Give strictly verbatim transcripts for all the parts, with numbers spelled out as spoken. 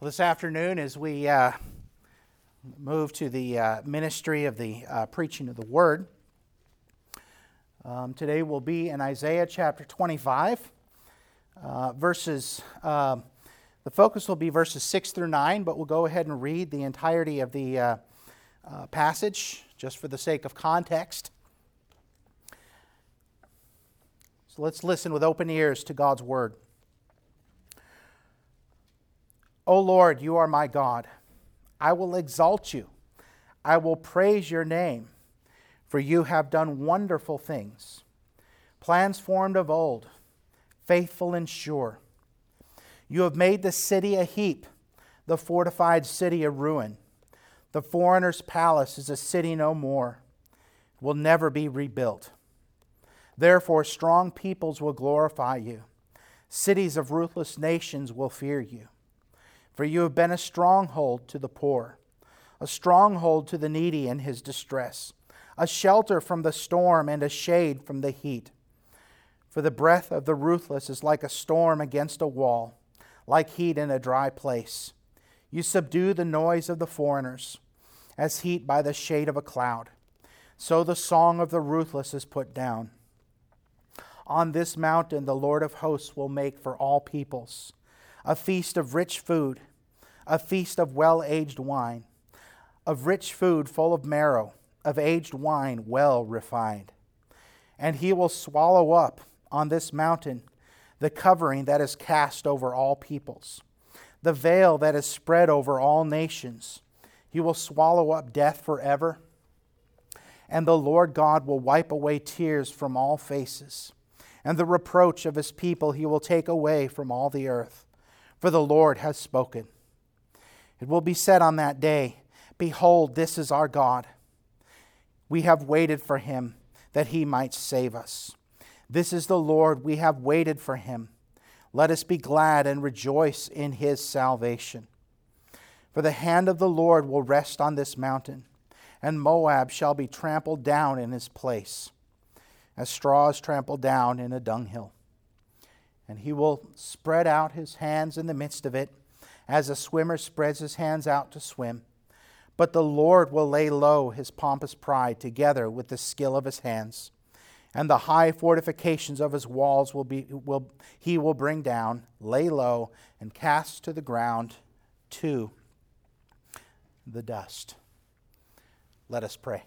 Well, this afternoon, as we uh, move to the uh, ministry of the uh, preaching of the Word, um, today will be in Isaiah chapter twenty-five, uh, verses. Uh, the focus will be verses six through nine, but we'll go ahead and read the entirety of the uh, uh, passage just for the sake of context. So let's listen with open ears to God's Word. O Lord, you are my God. I will exalt you. I will praise your name, for you have done wonderful things. Plans formed of old, faithful and sure. You have made the city a heap, the fortified city a ruin. The foreigner's palace is a city no more. It will never be rebuilt. Therefore, strong peoples will glorify you. Cities of ruthless nations will fear you. For you have been a stronghold to the poor, a stronghold to the needy in his distress, a shelter from the storm and a shade from the heat. For the breath of the ruthless is like a storm against a wall, like heat in a dry place. You subdue the noise of the foreigners, as heat by the shade of a cloud. So the song of the ruthless is put down. On this mountain the Lord of hosts will make for all peoples a feast of rich food, a feast of well-aged wine, of rich food full of marrow, of aged wine well refined. And he will swallow up on this mountain the covering that is cast over all peoples, the veil that is spread over all nations. He will swallow up death forever, and the Lord God will wipe away tears from all faces, and the reproach of his people he will take away from all the earth. For the Lord has spoken. It will be said on that day, behold, this is our God. We have waited for him that he might save us. This is the Lord, we have waited for him. Let us be glad and rejoice in his salvation. For the hand of the Lord will rest on this mountain, and Moab shall be trampled down in his place, as straw is trampled down in a dunghill. And he will spread out his hands in the midst of it, as a swimmer spreads his hands out to swim. But the Lord will lay low his pompous pride together with the skill of his hands. And the high fortifications of his walls will be will he will bring down, lay low, and cast to the ground to the dust. Let us pray.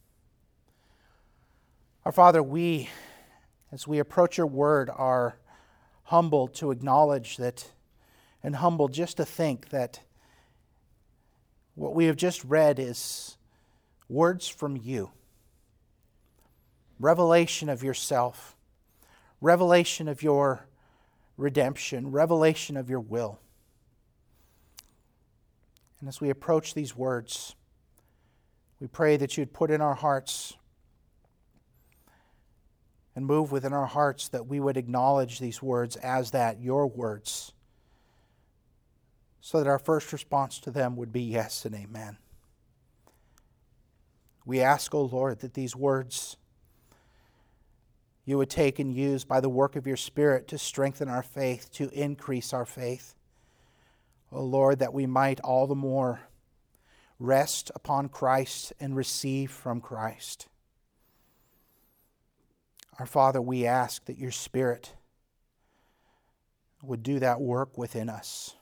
Our Father, we, as we approach your word, are humbled to acknowledge that, and humbled just to think that what we have just read is words from you. Revelation of yourself. Revelation of your redemption. Revelation of your will. And as we approach these words, we pray that you'd put in our hearts and move within our hearts that we would acknowledge these words as that, your words, so that our first response to them would be yes and amen. We ask, O Lord, that these words you would take and use by the work of your Spirit to strengthen our faith, to increase our faith. O Lord, that we might all the more rest upon Christ and receive from Christ. Our Father, we ask that your Spirit would do that work within us.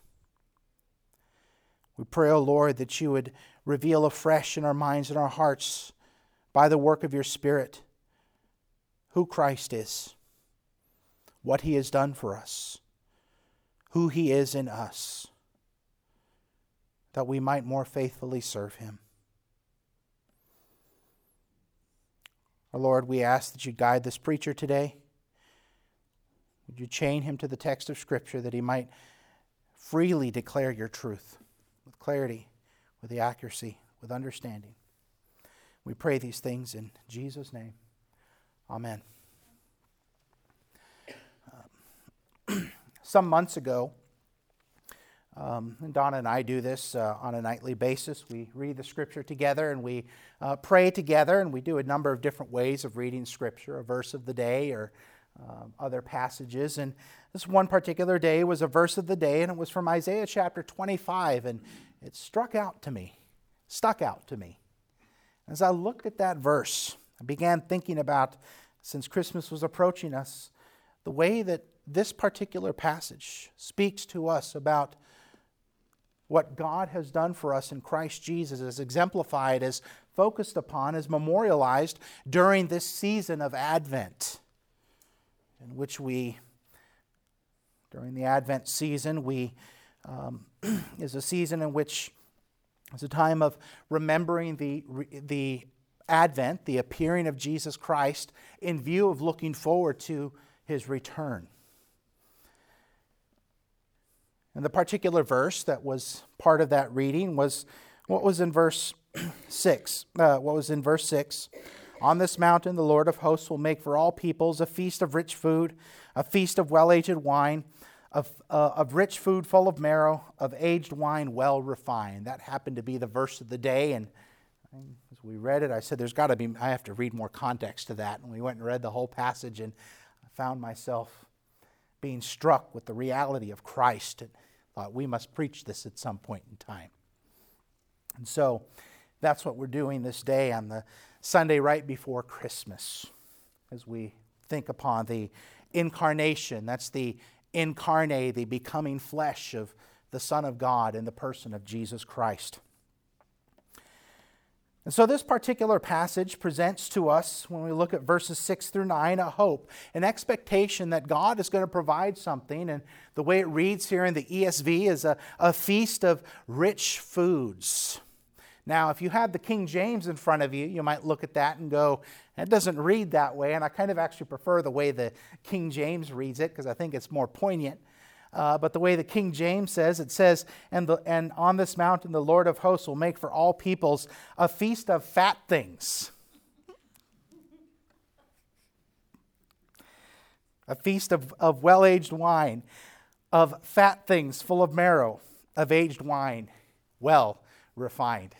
We pray, O Lord, that you would reveal afresh in our minds and our hearts by the work of your Spirit who Christ is, what he has done for us, who he is in us, that we might more faithfully serve him. Our Lord, we ask that you guide this preacher today. Would you chain him to the text of Scripture that he might freely declare your truth with clarity, with the accuracy, with understanding. We pray these things in Jesus' name. Amen. Um, some months ago, Um, and Donna and I do this uh, on a nightly basis. We read the Scripture together and we uh, pray together, and we do a number of different ways of reading Scripture, a verse of the day or um, other passages. And this one particular day was a verse of the day, and it was from Isaiah chapter twenty-five, and it struck out to me, stuck out to me. As I looked at that verse, I began thinking about, since Christmas was approaching us, the way that this particular passage speaks to us about what God has done for us in Christ Jesus, as exemplified, as focused upon, as memorialized during this season of Advent, in which we, during the Advent season, we um, is a season in which it's a time of remembering the the Advent, the appearing of Jesus Christ, in view of looking forward to His return. And the particular verse that was part of that reading was what was in verse six. Uh, what was in verse six. On this mountain the Lord of hosts will make for all peoples a feast of rich food, a feast of well-aged wine, of, uh, of rich food full of marrow, of aged wine well refined. That happened to be the verse of the day, and as we read it, I said, there's got to be, I have to read more context to that. And we went and read the whole passage, and I found myself being struck with the reality of Christ, and thought we must preach this at some point in time. And so that's what we're doing this day on the Sunday right before Christmas, as we think upon the incarnation. That's the incarnate, the becoming flesh of the Son of God in the person of Jesus Christ. And so this particular passage presents to us, when we look at verses six through nine, a hope, an expectation that God is going to provide something. And the way it reads here in the E S V is a, a feast of rich foods. Now, if you had the King James in front of you, you might look at that and go, it doesn't read that way. And I kind of actually prefer the way the King James reads it, because I think it's more poignant. Uh, but the way the King James says, it says, and, the, and on this mountain the Lord of hosts will make for all peoples a feast of fat things. A feast of, of well-aged wine, of fat things full of marrow, of aged wine well refined.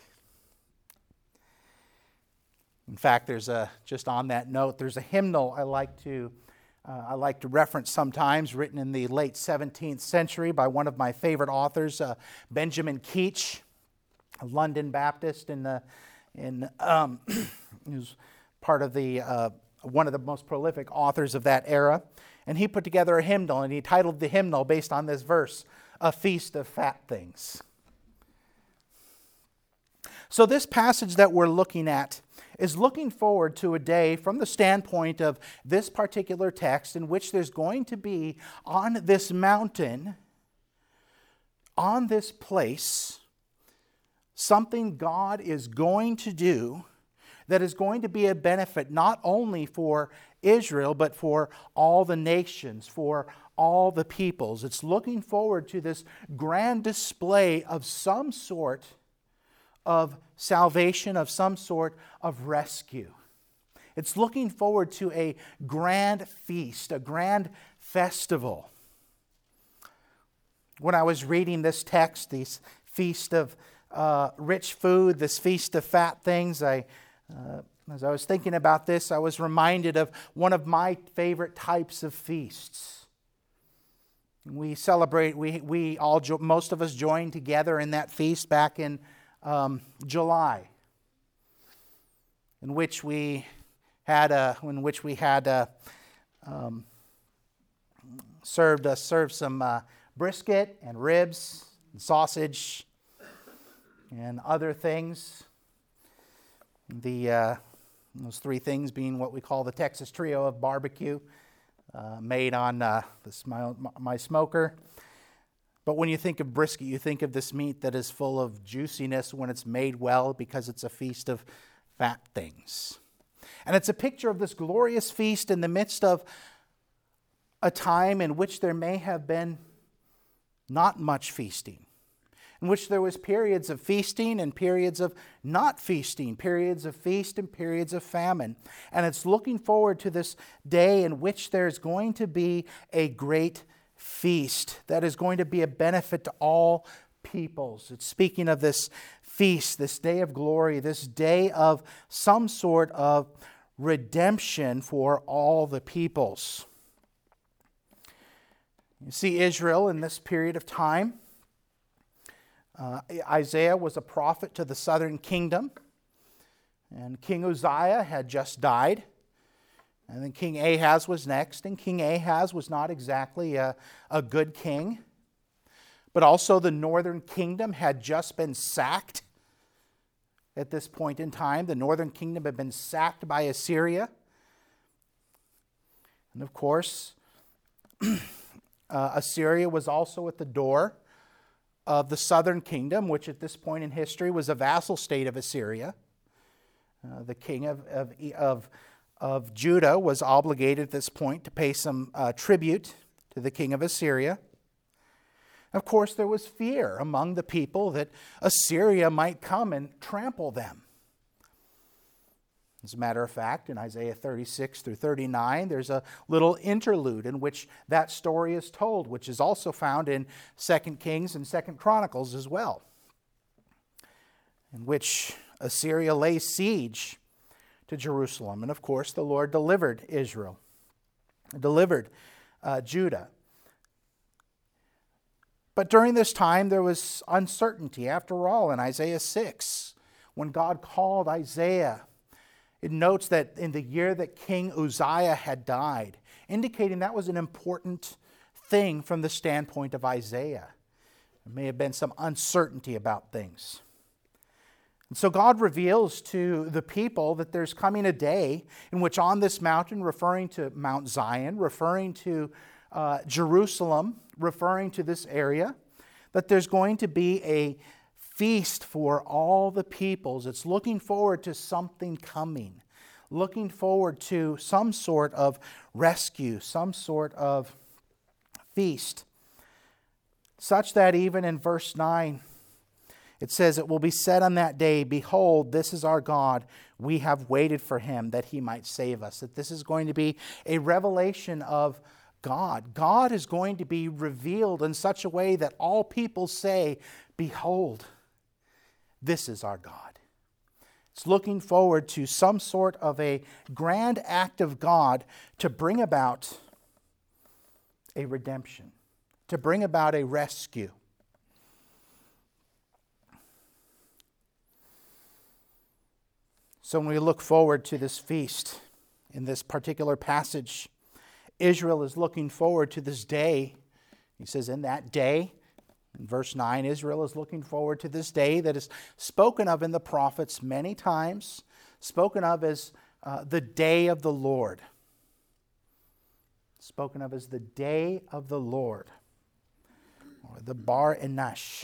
In fact, there's a, just on that note, there's a hymnal I like to Uh, I like to reference sometimes, written in the late seventeenth century by one of my favorite authors, uh, Benjamin Keach, a London Baptist, in the, in um, he was part of the uh, one of the most prolific authors of that era, and he put together a hymnal, and he titled the hymnal based on this verse, "A Feast of Fat Things." So this passage that we're looking at is looking forward to a day from the standpoint of this particular text in which there's going to be on this mountain, on this place, something God is going to do that is going to be a benefit not only for Israel, but for all the nations, for all the peoples. It's looking forward to this grand display of some sort of salvation, of some sort of rescue. It's looking forward to a grand feast, a grand festival. When I was reading this text, this feast of uh, rich food, this feast of fat things, I, uh, as I was thinking about this, I was reminded of one of my favorite types of feasts. We celebrate, we, we all, most of us joined together in that feast back in Um, July, in which we had a, in which we had a, um, served uh, served some uh, brisket and ribs and sausage and other things. The uh, those three things being what we call the Texas Trio of barbecue, uh, made on uh, this my, my smoker. But when you think of brisket, you think of this meat that is full of juiciness when it's made well, because it's a feast of fat things. And it's a picture of this glorious feast in the midst of a time in which there may have been not much feasting, in which there was periods of feasting and periods of not feasting, periods of feast and periods of famine. And it's looking forward to this day in which there's going to be a great feast that is going to be a benefit to all peoples. It's speaking of this feast, this day of glory, this day of some sort of redemption for all the peoples. You see Israel in this period of time. Uh, Isaiah was a prophet to the southern kingdom, and King Uzziah had just died. And then King Ahaz was next, and King Ahaz was not exactly a, a good king. But also the northern kingdom had just been sacked at this point in time. The northern kingdom had been sacked by Assyria. And of course, uh, Assyria was also at the door of the southern kingdom, which at this point in history was a vassal state of Assyria. Uh, the king of, of, of, of Judah was obligated at this point to pay some uh, tribute to the king of Assyria. Of course, there was fear among the people that Assyria might come and trample them. As a matter of fact, in Isaiah thirty-six through thirty-nine, there's a little interlude in which that story is told, which is also found in Second Kings and Second Chronicles as well, in which Assyria lays siege to Jerusalem. And of course, the Lord delivered Israel, delivered uh, Judah. But during this time, there was uncertainty. After all, in Isaiah six, when God called Isaiah, it notes that in the year that King Uzziah had died, indicating that was an important thing from the standpoint of Isaiah. There may have been some uncertainty about things. And so God reveals to the people that there's coming a day in which on this mountain, referring to Mount Zion, referring to uh, Jerusalem, referring to this area, that there's going to be a feast for all the peoples. It's looking forward to something coming, looking forward to some sort of rescue, some sort of feast, such that even in verse nine, it says, "It will be said on that day, behold, this is our God. We have waited for him that he might save us." That this is going to be a revelation of God. God is going to be revealed in such a way that all people say, "Behold, this is our God." It's looking forward to some sort of a grand act of God to bring about a redemption, to bring about a rescue. So when we look forward to this feast in this particular passage, Israel is looking forward to this day. He says, in that day, in verse nine, Israel is looking forward to this day that is spoken of in the prophets many times, spoken of as uh, the day of the Lord. Spoken of as the day of the Lord, or the Bar Enash.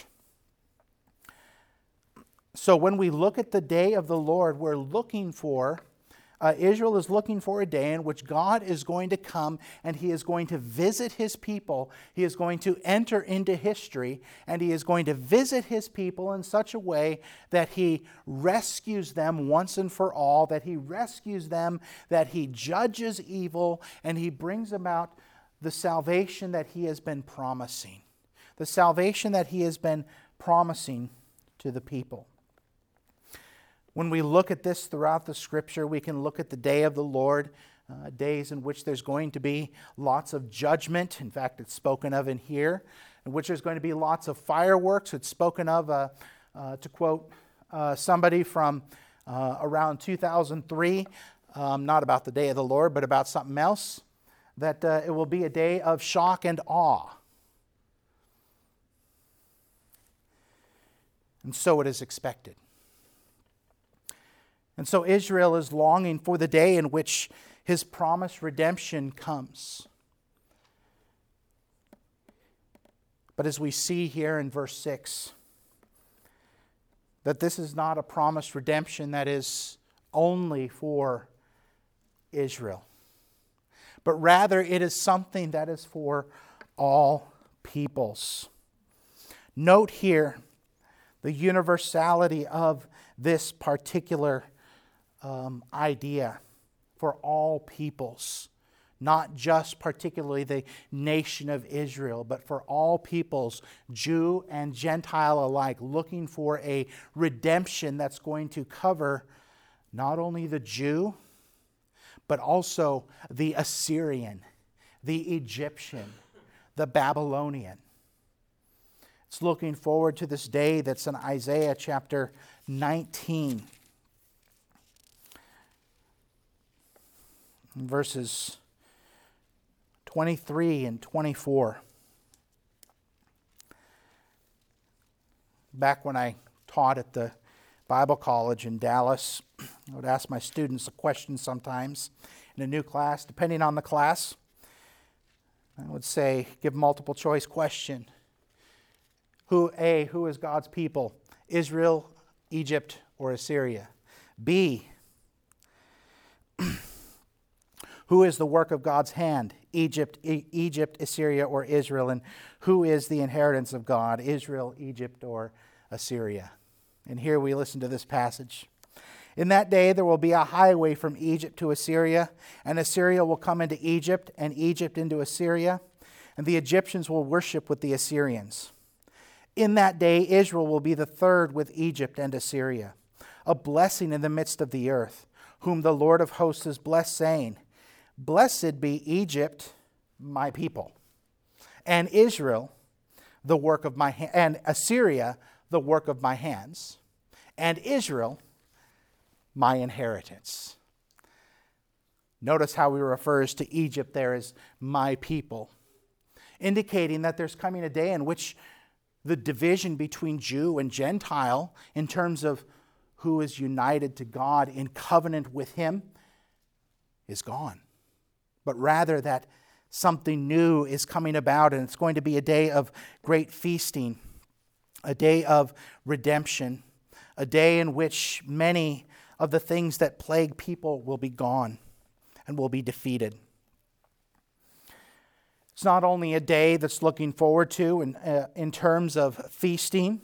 So when we look at the day of the Lord, we're looking for Uh, Israel is looking for a day in which God is going to come and he is going to visit his people. He is going to enter into history and he is going to visit his people in such a way that he rescues them once and for all, that he rescues them, that he judges evil, and he brings about the salvation that he has been promising. The salvation that he has been promising to the people. When we look at this throughout the Scripture, we can look at the day of the Lord, uh, days in which there's going to be lots of judgment. In fact, it's spoken of in here, in which there's going to be lots of fireworks. It's spoken of, uh, uh, to quote uh, somebody from uh, around two thousand three, um, not about the day of the Lord, but about something else, that uh, it will be a day of shock and awe. And so it is expected. And so Israel is longing for the day in which his promised redemption comes. But as we see here in verse six, that this is not a promised redemption that is only for Israel, but rather it is something that is for all peoples. Note here the universality of this particular Um, idea for all peoples, not just particularly the nation of Israel, but for all peoples, Jew and Gentile alike, looking for a redemption that's going to cover not only the Jew, but also the Assyrian, the Egyptian, the Babylonian. It's looking forward to this day that's in Isaiah chapter nineteen. Verses twenty-three and twenty-four. Back when I taught at the Bible college in Dallas, I would ask my students a question sometimes in a new class, depending on the class. I would say, give multiple choice question. Who, A, who is God's people? Israel, Egypt, or Assyria? B, who is the work of God's hand? Egypt, e- Egypt, Assyria, or Israel? And who is the inheritance of God? Israel, Egypt, or Assyria? And here we listen to this passage. In that day there will be a highway from Egypt to Assyria, and Assyria will come into Egypt, and Egypt into Assyria, and the Egyptians will worship with the Assyrians. In that day Israel will be the third with Egypt and Assyria, a blessing in the midst of the earth, whom the Lord of hosts has blessed, saying, Blessed be Egypt, my people, and Israel, the work of my ha- and Assyria, the work of my hands, and Israel, my inheritance. Notice how he refers to Egypt there as my people, indicating that there's coming a day in which the division between Jew and Gentile, in terms of who is united to God in covenant with him, is gone. But rather that something new is coming about, and it's going to be a day of great feasting, a day of redemption, a day in which many of the things that plague people will be gone and will be defeated. It's not only a day that's looking forward to in, uh, in terms of feasting,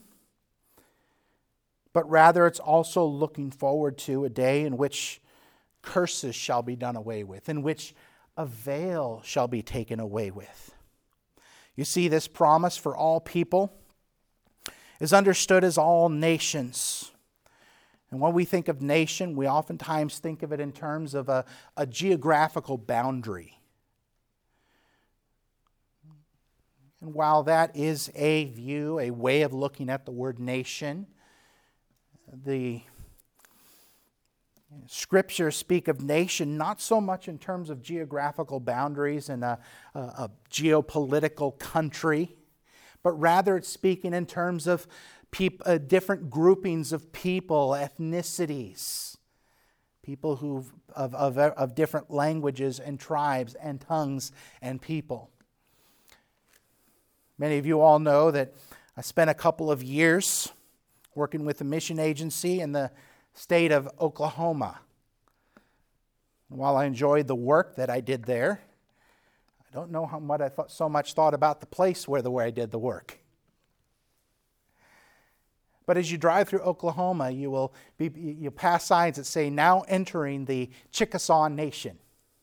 but rather it's also looking forward to a day in which curses shall be done away with, in which a veil shall be taken away with. You see, this promise for all people is understood as all nations. And when we think of nation, we oftentimes think of it in terms of a, a geographical boundary. And while that is a view, a way of looking at the word nation, the Scriptures speak of nation not so much in terms of geographical boundaries and a, a, a geopolitical country, but rather it's speaking in terms of peop, uh, different groupings of people, ethnicities, people who of, of, of different languages and tribes and tongues and people. Many of you all know that I spent a couple of years working with a mission agency in the state of Oklahoma. And while I enjoyed the work that I did there, I don't know how much I thought, so much thought about the place where, the, where I did the work. But as you drive through Oklahoma, you will be, you pass signs that say, now entering the Chickasaw Nation.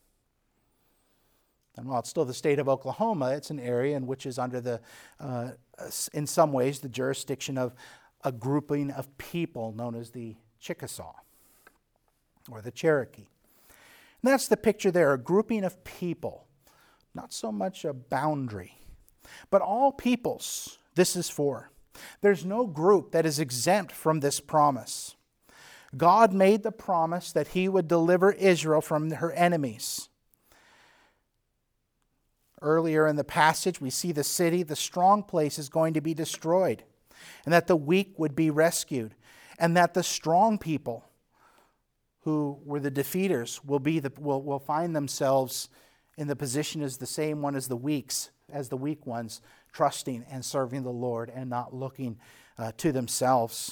And while it's still the state of Oklahoma, it's an area in which is under the, uh, in some ways, the jurisdiction of a grouping of people known as the Chickasaw or the Cherokee. And that's the picture there, a grouping of people, not so much a boundary. But all peoples, this is for. There's no group that is exempt from this promise. God made the promise that he would deliver Israel from her enemies. Earlier in the passage, we see the city, the strong place, is going to be destroyed, and that the weak would be rescued, and that the strong people who were the defeaters will be the will, will find themselves in the position as the same one as the weaks, as the weak ones, trusting and serving the Lord and not looking uh, to themselves.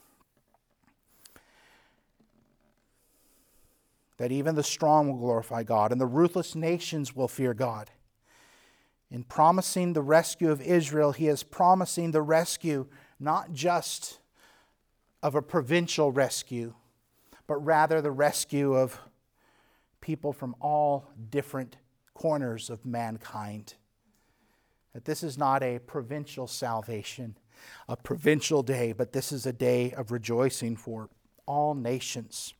That even the strong will glorify God, and the ruthless nations will fear God. In promising the rescue of Israel, he is promising the rescue not just of a provincial rescue, but rather the rescue of people from all different corners of mankind. That this is not a provincial salvation, a provincial day, but this is a day of rejoicing for all nations.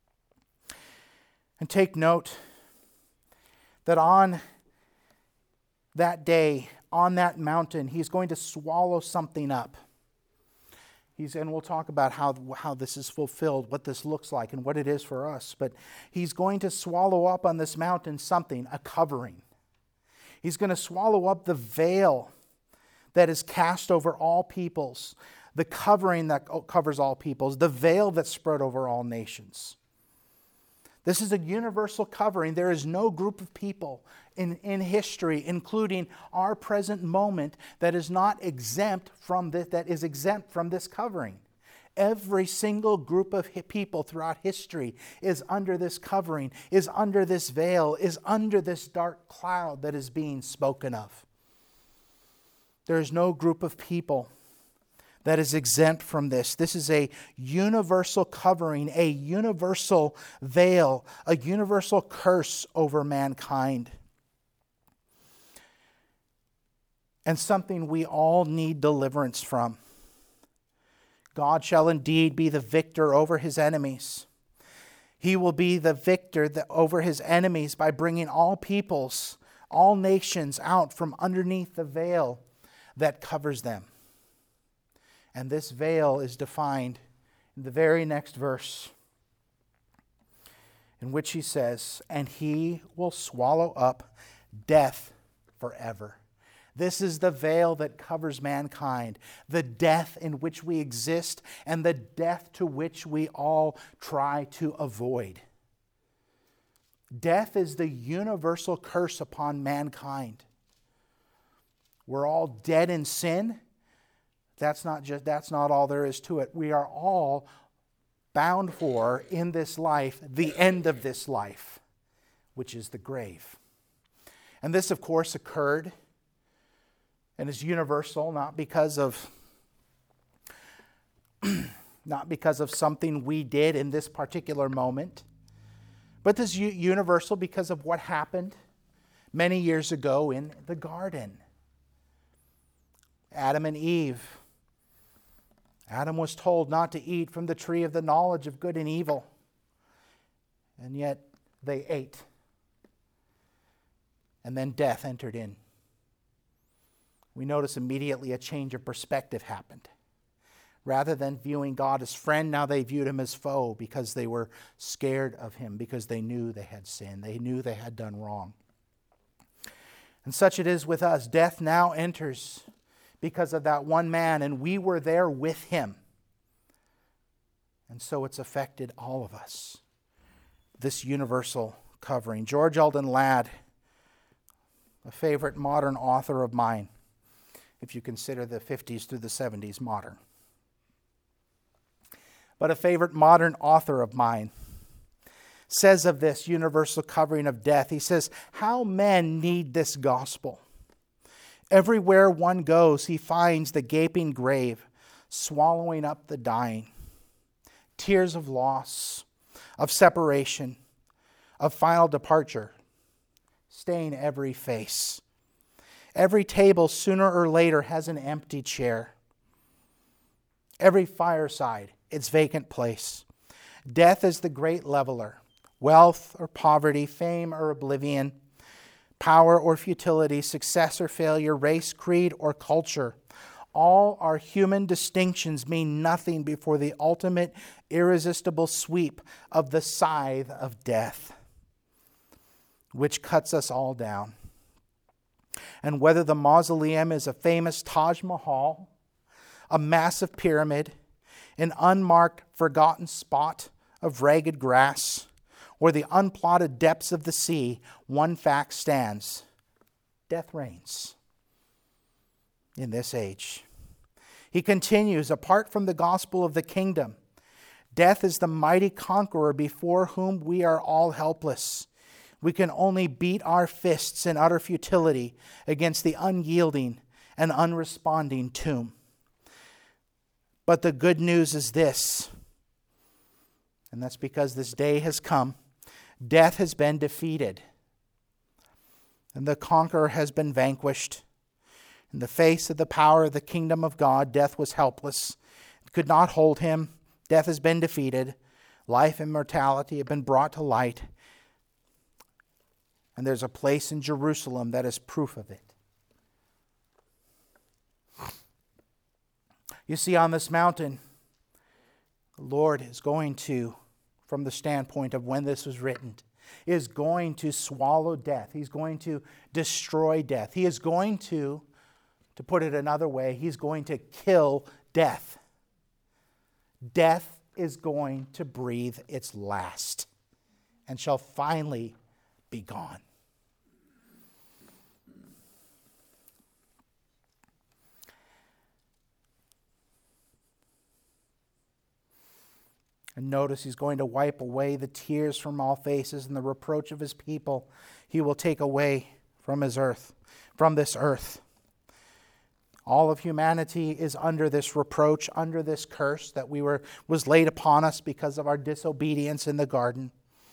And take note that on that day, on that mountain, he's going to swallow something up. He's, and we'll talk about how, how this is fulfilled, what this looks like, and what it is for us. But he's going to swallow up on this mountain something, a covering. He's going to swallow up the veil that is cast over all peoples, the covering that covers all peoples, the veil that's spread over all nations. This is a universal covering. There is no group of people in, in history, including our present moment, that is not exempt from this, that is exempt from this covering. Every single group of people throughout history is under this covering, is under this veil, is under this dark cloud that is being spoken of. There is no group of people that is exempt from this. This is a universal covering, a universal veil, a universal curse over mankind. And something we all need deliverance from. God shall indeed be the victor over his enemies. He will be the victor over his enemies by bringing all peoples, all nations out from underneath the veil that covers them. And this veil is defined in the very next verse, in which he says, and he will swallow up death forever. This is the veil that covers mankind, the death in which we exist and the death to which we all try to avoid. Death is the universal curse upon mankind. We're all dead in sin. That's not just that's not all there is to it. We are all bound for, in this life, the end of this life, which is the grave. And this, of course, occurred and is universal, not because of not because of something we did in this particular moment, but this is universal because of what happened many years ago in the garden. Adam and Eve. Adam was told not to eat from the tree of the knowledge of good and evil. And yet they ate. And then death entered in. We notice immediately a change of perspective happened. Rather than viewing God as friend, now they viewed him as foe because they were scared of him, because they knew they had sinned. They knew they had done wrong. And such it is with us. Death now enters because of that one man, and we were there with him. And so it's affected all of us. This universal covering. George Eldon Ladd, a favorite modern author of mine, if you consider the fifties through the seventies modern. But a favorite modern author of mine says of this universal covering of death, he says, how men need this gospel. Everywhere one goes, he finds the gaping grave, swallowing up the dying. Tears of loss, of separation, of final departure, stain every face. Every table sooner or later has an empty chair. Every fireside, its vacant place. Death is the great leveler. Wealth or poverty, fame or oblivion, power or futility, success or failure, race, creed, or culture. All our human distinctions mean nothing before the ultimate, irresistible sweep of the scythe of death, which cuts us all down. And whether the mausoleum is a famous Taj Mahal, a massive pyramid, an unmarked, forgotten spot of ragged grass, or the unplotted depths of the sea, one fact stands. Death reigns in this age. He continues, apart from the gospel of the kingdom, death is the mighty conqueror before whom we are all helpless. We can only beat our fists in utter futility against the unyielding and unresponding tomb. But the good news is this, and that's because this day has come. Death has been defeated, and the conqueror has been vanquished. In the face of the power of the kingdom of God, death was helpless. It could not hold him. Death has been defeated. Life and mortality have been brought to light. And there's a place in Jerusalem that is proof of it. You see, on this mountain, the Lord is going to, from the standpoint of when this was written, is going to swallow death. He's going to destroy death. He is going to, to put it another way, He's going to kill death. Death is going to breathe its last and shall finally be gone. And notice He's going to wipe away the tears from all faces, and the reproach of His people He will take away from His earth, from this earth. All of humanity is under this reproach, under this curse that we were was laid upon us because of our disobedience in the garden.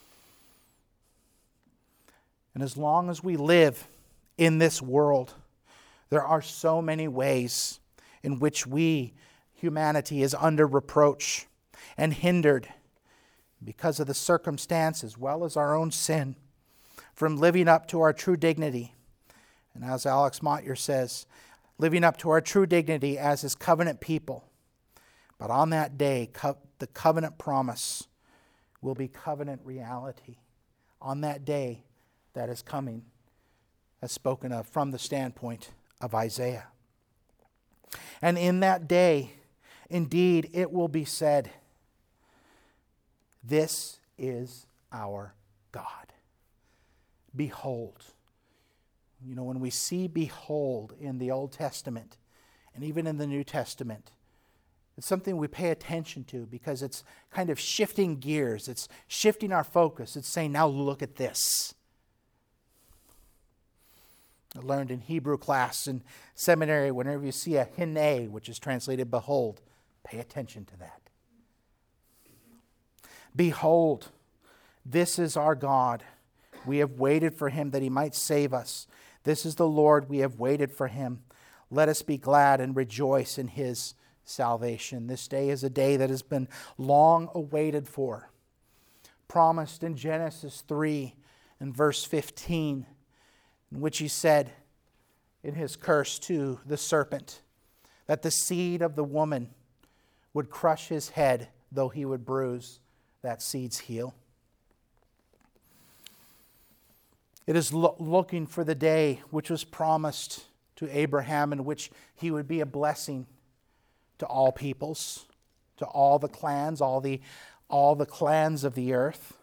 And as long as we live in this world, there are so many ways in which we, humanity, is under reproach and hindered because of the circumstance as well as our own sin from living up to our true dignity. And as Alex Montyer says, living up to our true dignity as His covenant people. But on that day, co- the covenant promise will be covenant reality. On that day that is coming, as spoken of from the standpoint of Isaiah. And in that day, indeed, it will be said, "This is our God. Behold." You know, when we see behold in the Old Testament and even in the New Testament, it's something we pay attention to because it's kind of shifting gears. It's shifting our focus. It's saying, now look at this. I learned in Hebrew class in seminary, whenever you see a hine, which is translated behold, pay attention to that. Behold, this is our God. We have waited for Him that He might save us. This is the Lord, we have waited for Him. Let us be glad and rejoice in His salvation. This day is a day that has been long awaited for. Promised in Genesis three and verse fifteen, in which He said in His curse to the serpent, that the seed of the woman would crush his head, though he would bruise that seed's heel. It is lo- looking for the day which was promised to Abraham, in which he would be a blessing to all peoples, to all the clans, all the, all the clans of the earth,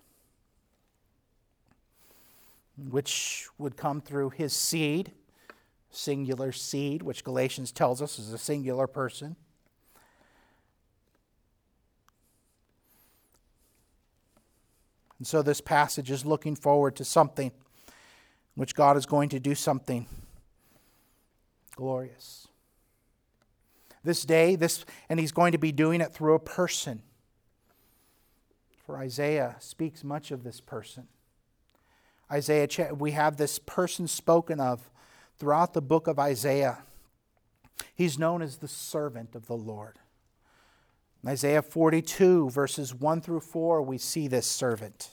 which would come through his seed, singular seed, which Galatians tells us is a singular person. And so this passage is looking forward to something which God is going to do something glorious. This day, this, and He's going to be doing it through a person. For Isaiah speaks much of this person. Isaiah, we have this person spoken of throughout the book of Isaiah. He's known as the servant of the Lord. In Isaiah forty-two, verses one through four, we see this servant.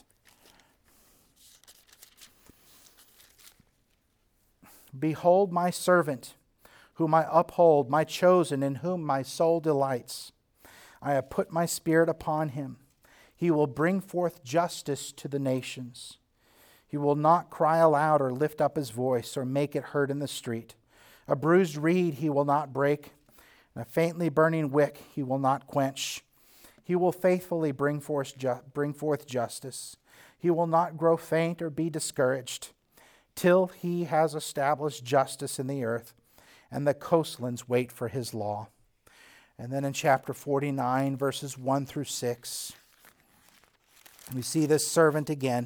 Behold my servant, whom I uphold, my chosen, in whom my soul delights. I have put my spirit upon him. He will bring forth justice to the nations. He will not cry aloud or lift up his voice or make it heard in the street. A bruised reed he will not break, and a faintly burning wick he will not quench. He will faithfully bring forth, ju- bring forth justice. He will not grow faint or be discouraged, till he has established justice in the earth, and the coastlands wait for his law. And then in chapter forty-nine, verses one through six, we see this servant again.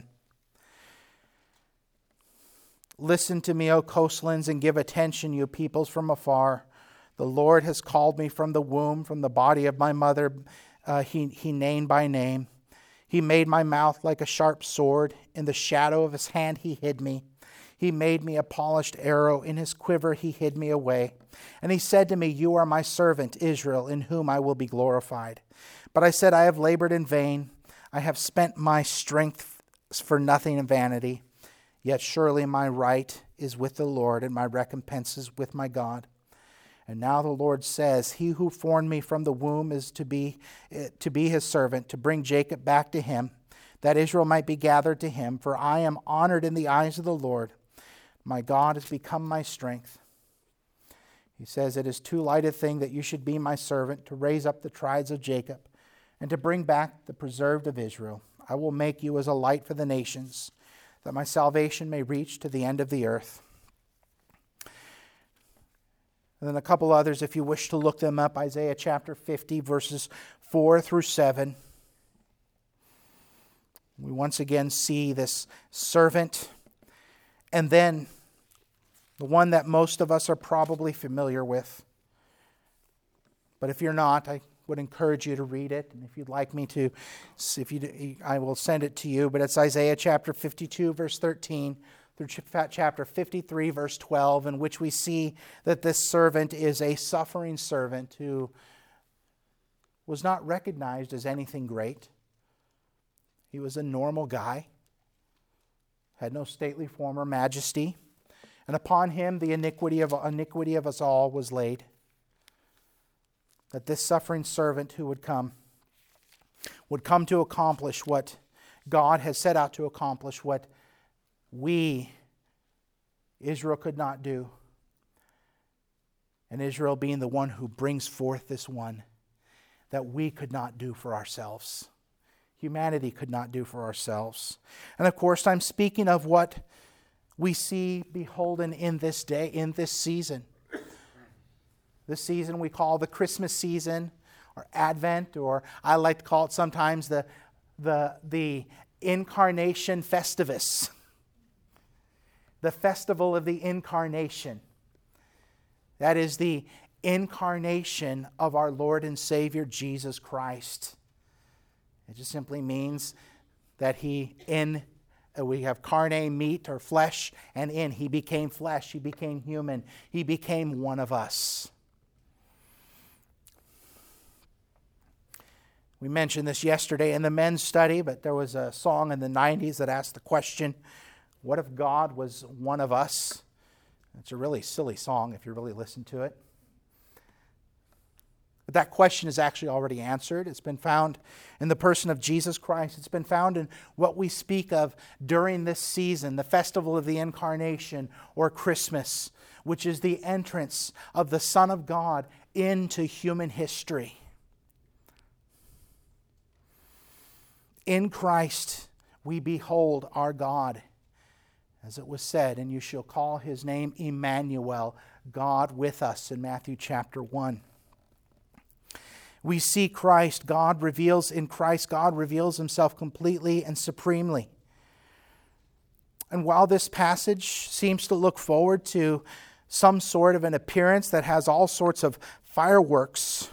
Listen to me, O coastlands, and give attention, you peoples from afar. The Lord has called me from the womb, from the body of my mother. Uh, he, he named by name. He made my mouth like a sharp sword. In the shadow of his hand he hid me. He made me a polished arrow. In his quiver he hid me away. And he said to me, you are my servant, Israel, in whom I will be glorified. But I said, I have labored in vain. I have spent my strength for nothing in vanity. Yet surely my right is with the Lord, and my recompense is with my God. And now the Lord says, He who formed me from the womb is to be, to be his servant, to bring Jacob back to him, that Israel might be gathered to him. For I am honored in the eyes of the Lord. My God has become my strength. He says, It is too light a thing that you should be my servant, to raise up the tribes of Jacob, and to bring back the preserved of Israel. I will make you as a light for the nations, that my salvation may reach to the end of the earth. And then a couple others, if you wish to look them up. Isaiah chapter fifty, verses four through seven. We once again see this servant. And then the one that most of us are probably familiar with. But if you're not, I would encourage you to read it. And if you'd like me to, if you, I will send it to you. But it's Isaiah chapter fifty-two, verse thirteen, through chapter fifty-three, verse twelve, in which we see that this servant is a suffering servant who was not recognized as anything great. He was a normal guy, had no stately form or majesty, and upon him the iniquity of iniquity of us all was laid. That this suffering servant who would come would come to accomplish what God has set out to accomplish, what we, Israel, could not do. And Israel being the one who brings forth this one that we could not do for ourselves. Humanity could not do for ourselves. And of course, I'm speaking of what we see beholden in this day, in this season. This season we call the Christmas season, or Advent, or I like to call it sometimes the, the, the Incarnation Festivus. The festival of the Incarnation. That is the incarnation of our Lord and Savior Jesus Christ. It just simply means that He in we have carne, meat, or flesh, and in He became flesh, He became human, He became one of us. We mentioned this yesterday in the men's study, but there was a song in the nineties that asked the question, what if God was one of us? It's a really silly song if you really listen to it. But that question is actually already answered. It's been found in the person of Jesus Christ. It's been found in what we speak of during this season, the festival of the Incarnation, or Christmas, which is the entrance of the Son of God into human history. In Christ we behold our God. As it was said, and you shall call His name Emmanuel, God with us, in Matthew chapter one. We see Christ, God reveals in Christ, God reveals Himself completely and supremely. And while this passage seems to look forward to some sort of an appearance that has all sorts of fireworks,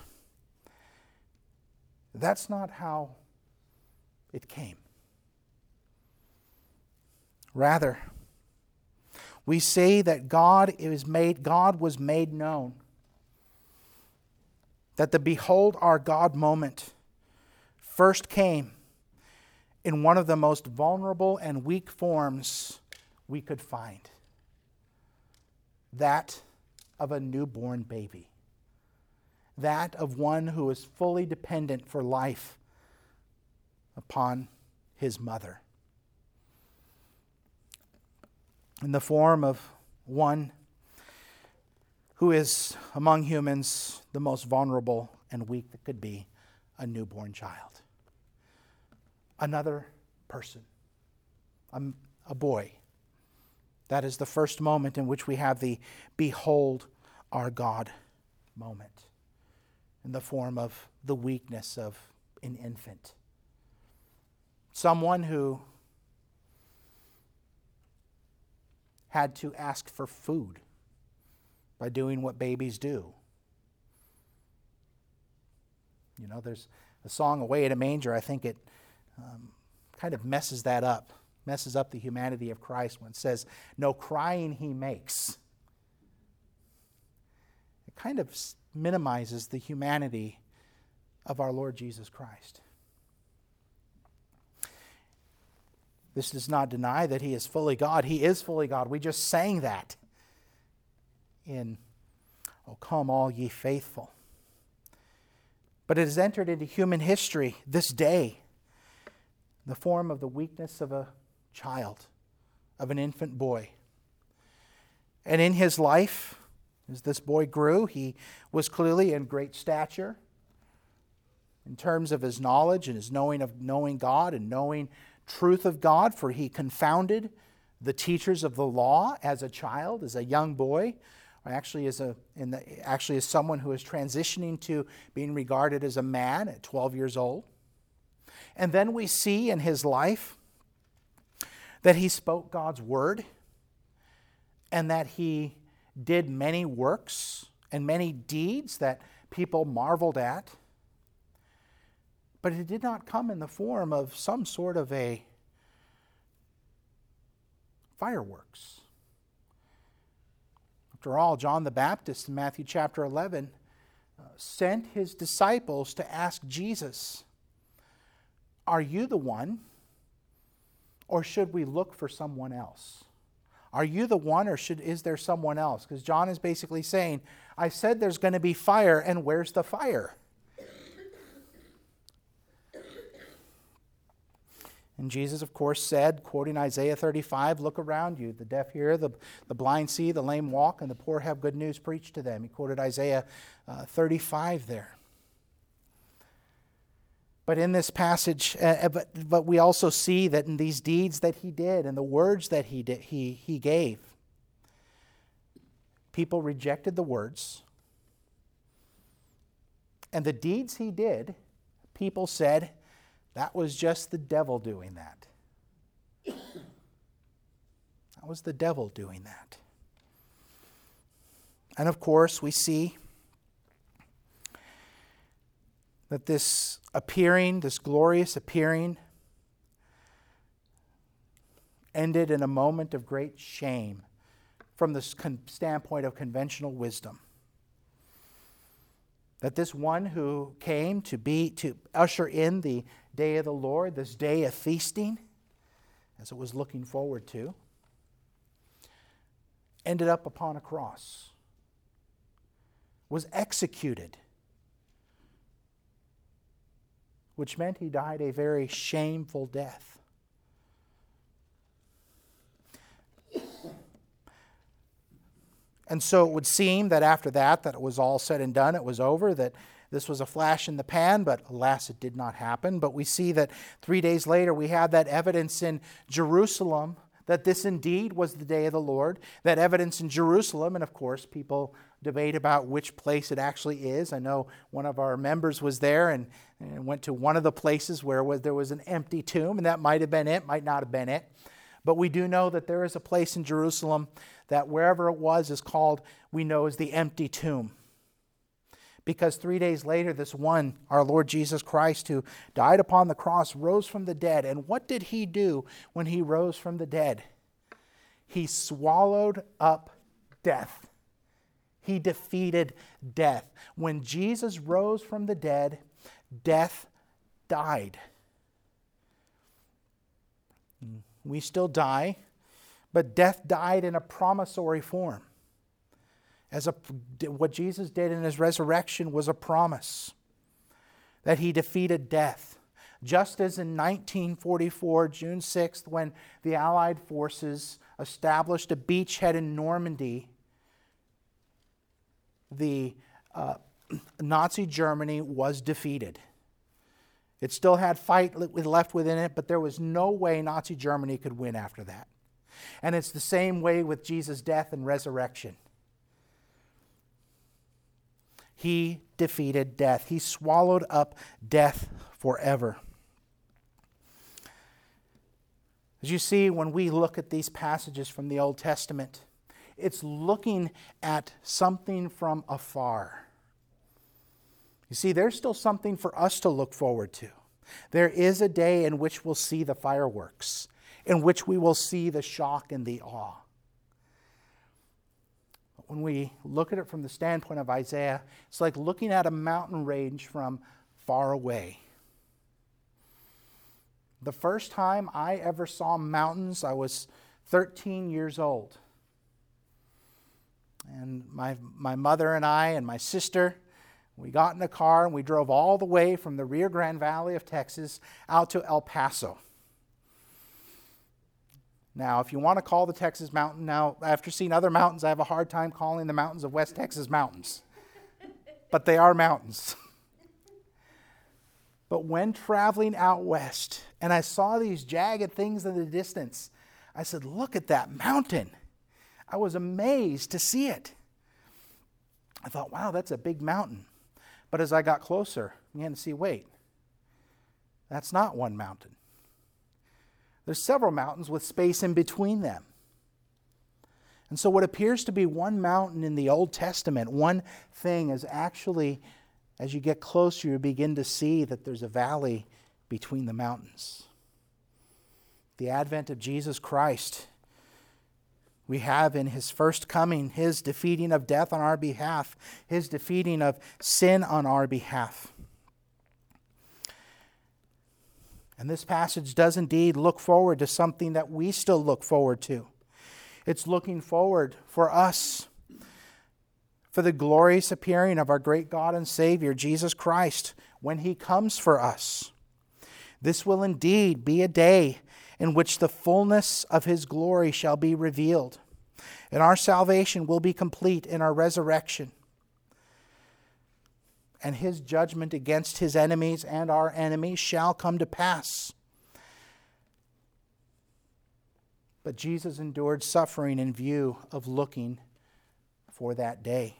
that's not how it came. Rather, we say that God is made, God was made known. That the behold our God moment first came in one of the most vulnerable and weak forms we could find. That of a newborn baby. That of one who is fully dependent for life upon his mother. In the form of one who is among humans the most vulnerable and weak that could be, a newborn child. Another person, a, a boy. That is the first moment in which we have the behold our God moment, in the form of the weakness of an infant. Someone who had to ask for food by doing what babies do. You know, there's a song, Away at a Manger. I think it um, kind of messes that up, messes up the humanity of Christ when it says, no crying He makes. It kind of minimizes the humanity of our Lord Jesus Christ. This does not deny that He is fully God. He is fully God. We just sang that in Oh, come all ye faithful. But it has entered into human history this day in the form of the weakness of a child, of an infant boy. And in his life, as this boy grew, he was clearly in great stature in terms of his knowledge and his knowing of knowing God and knowing truth of God, for he confounded the teachers of the law as a child, as a young boy, or actually as a in the, actually as someone who is transitioning to being regarded as a man at twelve years old. And then we see in his life that he spoke God's word and that he did many works and many deeds that people marveled at. But it did not come in the form of some sort of a fireworks. After all, John the Baptist in Matthew chapter eleven uh, sent his disciples to ask Jesus, "Are you the one, or should we look for someone else? Are you the one, or should is there someone else?" Because John is basically saying, I said there's going to be fire, and where's the fire? And Jesus, of course, said, quoting Isaiah thirty-five, "Look around you. The deaf hear, the, the blind see, the lame walk, and the poor have good news preached to them." He quoted Isaiah uh, thirty-five there. But in this passage, uh, but, but we also see that in these deeds that he did and the words that he did, he, he gave, people rejected the words. And the deeds he did, people said, that was just the devil doing that. That was the devil doing that. And of course, we see that this appearing, this glorious appearing, ended in a moment of great shame from the standpoint of conventional wisdom. That this one who came to be to usher in the day of the Lord, this day of feasting, as it was looking forward to, ended up upon a cross, was executed, which meant he died a very shameful death. And so it would seem that after that, that it was all said and done, it was over, that this was a flash in the pan, but alas, it did not happen. But we see that three days later, we have that evidence in Jerusalem that this indeed was the day of the Lord. That evidence in Jerusalem, and of course, people debate about which place it actually is. I know one of our members was there and, and went to one of the places where was, there was an empty tomb, and that might have been it, might not have been it. But we do know that there is a place in Jerusalem that wherever it was is called, we know, as the empty tomb. Because three days later, this one, our Lord Jesus Christ, who died upon the cross, rose from the dead. And what did he do when he rose from the dead? He swallowed up death. He defeated death. When Jesus rose from the dead, death died. We still die, but death died in a promissory form. As a, what Jesus did in his resurrection was a promise that he defeated death. Just as in nineteen forty-four, June sixth, when the Allied forces established a beachhead in Normandy, the uh, Nazi Germany was defeated. It still had fight left within it, but there was no way Nazi Germany could win after that. And it's the same way with Jesus' death and resurrection. He defeated death. He swallowed up death forever. As you see, when we look at these passages from the Old Testament, it's looking at something from afar. You see, there's still something for us to look forward to. There is a day in which we'll see the fireworks, in which we will see the shock and the awe. But when we look at it from the standpoint of Isaiah, it's like looking at a mountain range from far away. The first time I ever saw mountains, I was thirteen years old. And my, my mother and I and my sister, we got in a car and we drove all the way from the Rio Grande Valley of Texas out to El Paso. Now, if you want to call the Texas mountain, now, after seeing other mountains, I have a hard time calling the mountains of West Texas mountains. But they are mountains. But when traveling out west, and I saw these jagged things in the distance, I said, look at that mountain. I was amazed to see it. I thought, wow, that's a big mountain. But as I got closer, I began to see, wait, that's not one mountain. There's several mountains with space in between them. And so what appears to be one mountain in the Old Testament, one thing, is actually, as you get closer, you begin to see that there's a valley between the mountains. The advent of Jesus Christ, we have in his first coming, his defeating of death on our behalf, his defeating of sin on our behalf. And this passage does indeed look forward to something that we still look forward to. It's looking forward for us for the glorious appearing of our great God and Savior, Jesus Christ, when he comes for us. This will indeed be a day in which the fullness of his glory shall be revealed, and our salvation will be complete in our resurrection. And his judgment against his enemies and our enemies shall come to pass. But Jesus endured suffering in view of looking for that day.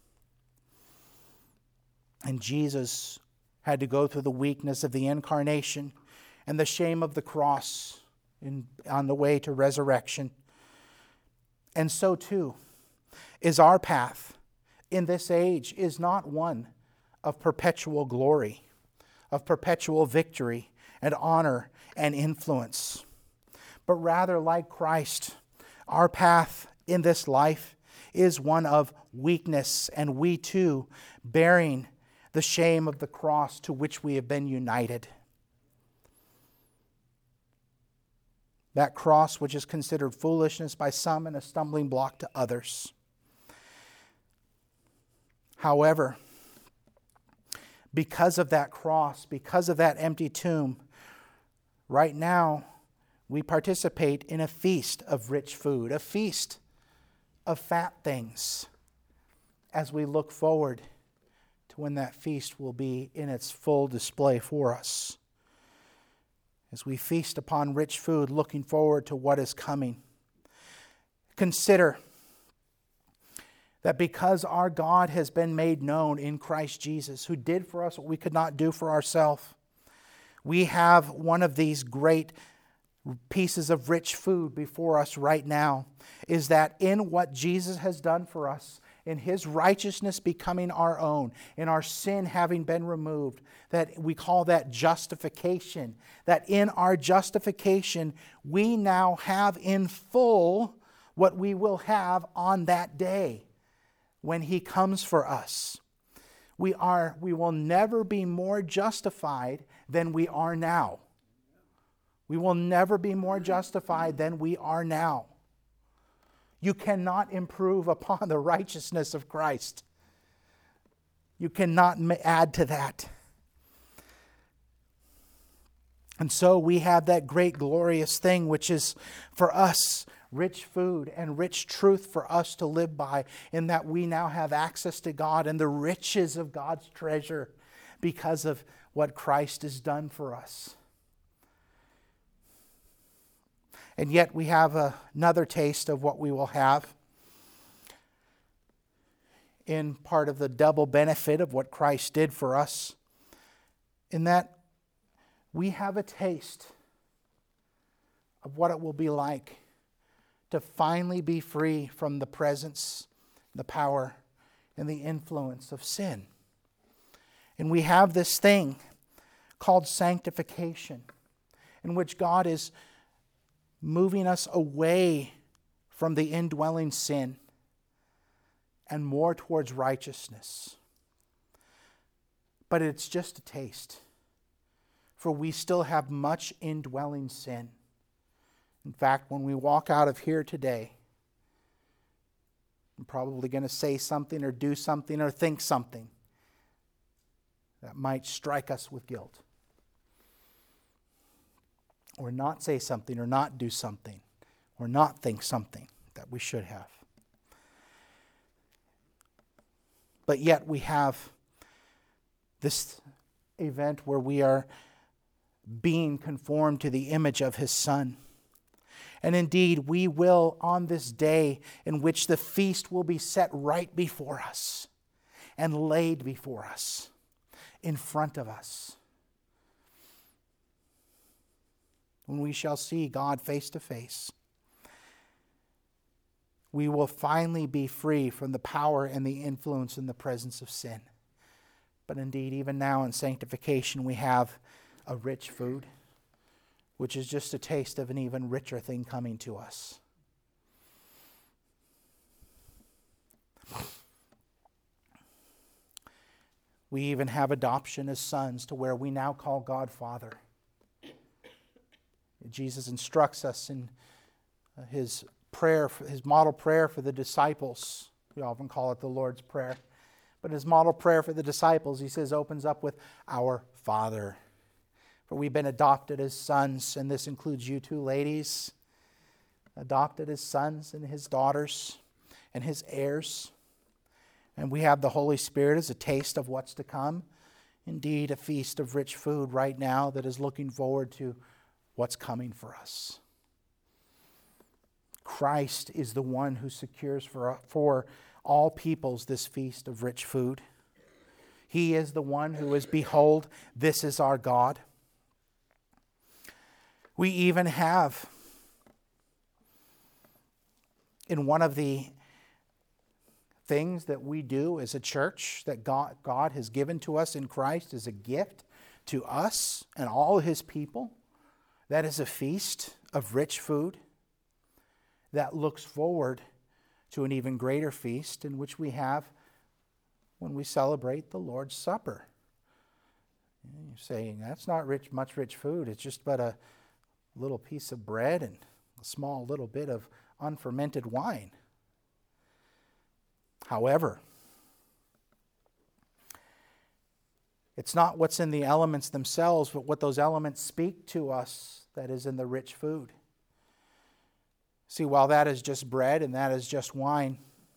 And Jesus had to go through the weakness of the incarnation and the shame of the cross in, on the way to resurrection. And so too is our path in this age is not one of perpetual glory, of perpetual victory and honor and influence. But rather, like Christ, our path in this life is one of weakness, and we too bearing the shame of the cross to which we have been united. That cross which is considered foolishness by some and a stumbling block to others. However, because of that cross, because of that empty tomb, right now we participate in a feast of rich food, a feast of fat things, as we look forward to when that feast will be in its full display for us. As we feast upon rich food, looking forward to what is coming. Consider that because our God has been made known in Christ Jesus, who did for us what we could not do for ourselves, we have one of these great pieces of rich food before us right now, is that in what Jesus has done for us, in his righteousness becoming our own, in our sin having been removed, that we call that justification, that in our justification we now have in full what we will have on that day when he comes for us. We are, we will never be more justified than we are now. We will never be more justified than we are now. You cannot improve upon the righteousness of Christ. You cannot add to that. And so we have that great glorious thing which is for us rich food and rich truth for us to live by, in that we now have access to God and the riches of God's treasure because of what Christ has done for us. And yet we have a, another taste of what we will have in part of the double benefit of what Christ did for us, in that we have a taste of what it will be like to finally be free from the presence, the power, and the influence of sin. And we have this thing called sanctification, in which God is moving us away from the indwelling sin and more towards righteousness. But it's just a taste, for we still have much indwelling sin. In fact, when we walk out of here today, I'm probably going to say something or do something or think something that might strike us with guilt. Or not say something or not do something or not think something that we should have. But yet we have this event where we are being conformed to the image of His Son. And indeed, we will, on this day in which the feast will be set right before us and laid before us, in front of us, when we shall see God face to face, we will finally be free from the power and the influence and the presence of sin. But indeed, even now in sanctification, we have a rich food, which is just a taste of an even richer thing coming to us. We even have adoption as sons to where we now call God Father. Jesus instructs us in His prayer, His model prayer for the disciples. We often call it the Lord's Prayer. But His model prayer for the disciples, He says, opens up with, Our Father. For we've been adopted as sons, and this includes you two ladies, adopted as sons and His daughters and His heirs. And we have the Holy Spirit as a taste of what's to come. Indeed, a feast of rich food right now that is looking forward to what's coming for us. Christ is the one who secures for, for all peoples this feast of rich food. He is the one who is, behold, this is our God. We even have in one of the things that we do as a church that God, God has given to us in Christ as a gift to us and all His people. That is a feast of rich food that looks forward to an even greater feast in which we have when we celebrate the Lord's Supper. You're saying, that's not rich, much rich food. It's just but a little piece of bread and a small little bit of unfermented wine. However, it's not what's in the elements themselves, but what those elements speak to us that is in the rich food. See, while that is just bread and that is just wine,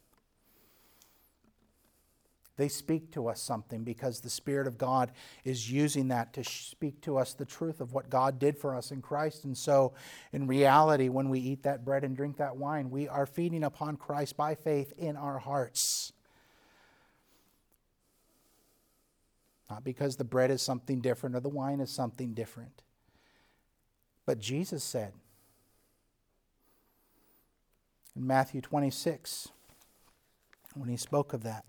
they speak to us something because the Spirit of God is using that to speak to us the truth of what God did for us in Christ. And so, in reality, when we eat that bread and drink that wine, we are feeding upon Christ by faith in our hearts. Not because the bread is something different or the wine is something different. But Jesus said in Matthew twenty-six, when He spoke of that,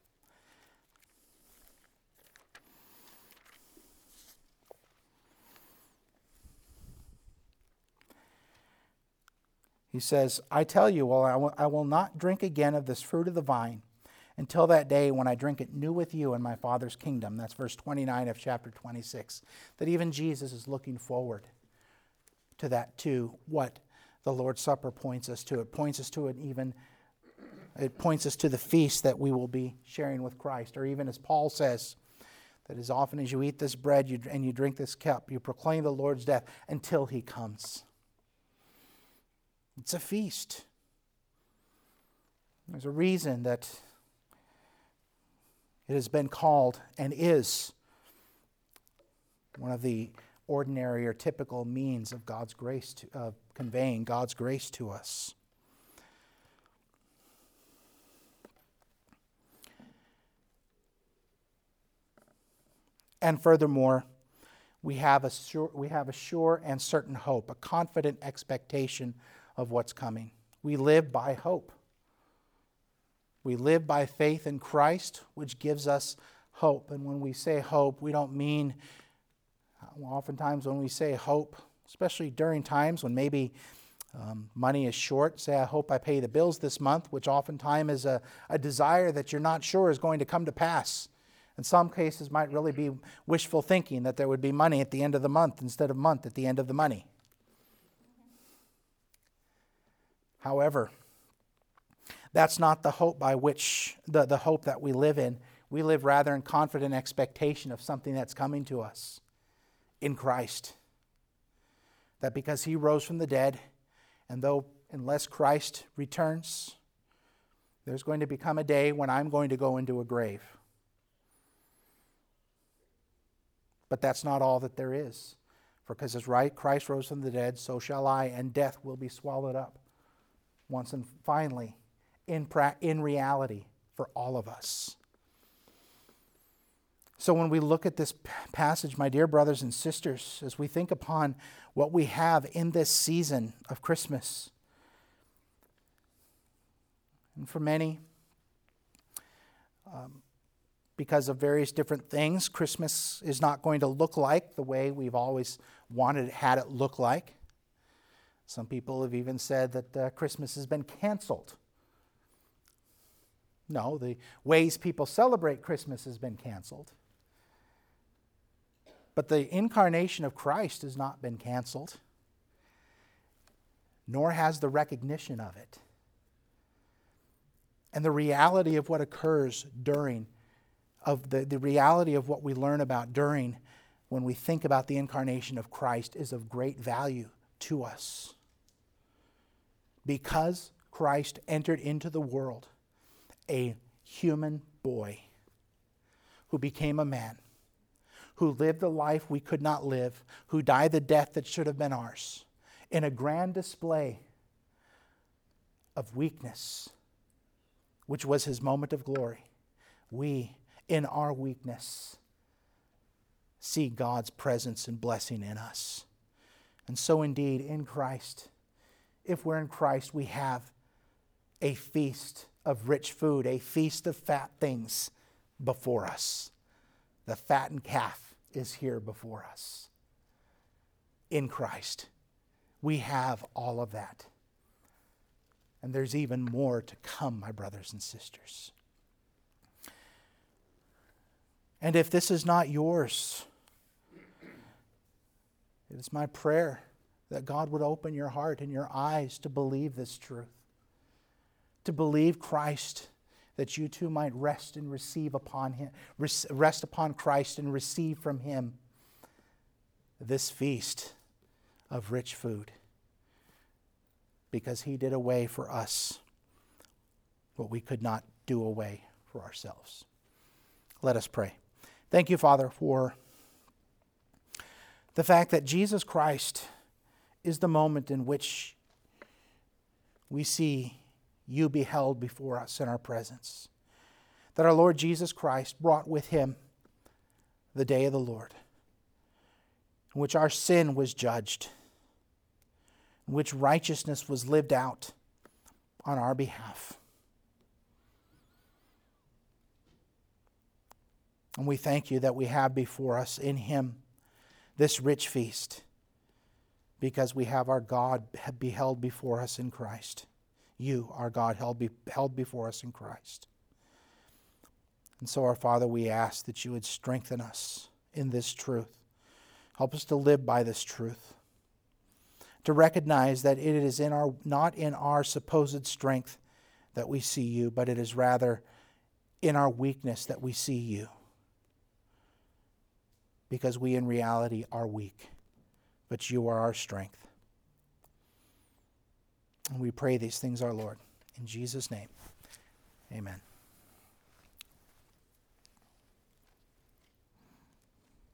He says, I tell you, well, I will, I will not drink again of this fruit of the vine until that day when I drink it new with you in my Father's kingdom. That's verse twenty-nine of chapter twenty-six. That even Jesus is looking forward to that too, what the Lord's Supper points us to. It points us to it even, it points us to the feast that we will be sharing with Christ. Or even as Paul says, that as often as you eat this bread you, and you drink this cup, you proclaim the Lord's death until He comes. It's a feast. There's a reason that it has been called and is one of the ordinary or typical means of God's grace, to, of conveying God's grace to us. And furthermore, we have a sure, we have a sure and certain hope, a confident expectation of what's coming. We live by hope. We live by faith in Christ, which gives us hope. And when we say hope, we don't mean, oftentimes when we say hope, especially during times when maybe um, money is short, say, I hope I pay the bills this month, which oftentimes is a, a desire that you're not sure is going to come to pass. In some cases might really be wishful thinking that there would be money at the end of the month instead of month at the end of the money. However, That's not the hope by which, the, the hope that we live in. We live rather in confident expectation of something that's coming to us in Christ. That because he rose from the dead, and though unless Christ returns, there's going to become a day when I'm going to go into a grave. But that's not all that there is. For because as right Christ rose from the dead, so shall I, and death will be swallowed up once and finally in, pra- in reality for all of us. So when we look at this passage, my dear brothers and sisters, as we think upon what we have in this season of Christmas, and for many, um, because of various different things, Christmas is not going to look like the way we've always wanted it, had it look like. Some people have even said that uh, Christmas has been canceled. No, the ways people celebrate Christmas has been canceled. But the incarnation of Christ has not been canceled, nor has the recognition of it. And the reality of what occurs during, of the, the reality of what we learn about during when we think about the incarnation of Christ is of great value to us. Because Christ entered into the world, a human boy who became a man, who lived the life we could not live, who died the death that should have been ours, in a grand display of weakness, which was his moment of glory. We, in our weakness, see God's presence and blessing in us. And so indeed, in Christ, if we're in Christ, we have a feast of rich food, a feast of fat things before us. The fattened calf is here before us. In Christ, we have all of that. And there's even more to come, my brothers and sisters. And if this is not yours, it is my prayer that God would open your heart and your eyes to believe this truth. To believe Christ, that you too might rest and receive upon him, rest upon Christ and receive from him this feast of rich food. Because he did away for us what we could not do away for ourselves. Let us pray. Thank you, Father, for the fact that Jesus Christ is the moment in which we see you beheld before us in our presence. That our Lord Jesus Christ brought with him the day of the Lord, in which our sin was judged, in which righteousness was lived out on our behalf. And we thank you that we have before us in him this rich feast, because we have our God beheld before us in Christ. You, our God, held, be, held before us in Christ. And so, our Father, we ask that you would strengthen us in this truth. Help us to live by this truth. To recognize that it is in our not in our supposed strength that we see you, but it is rather in our weakness that we see you. Because we in reality are weak, but you are our strength. And we pray these things, our Lord. In Jesus' name, amen.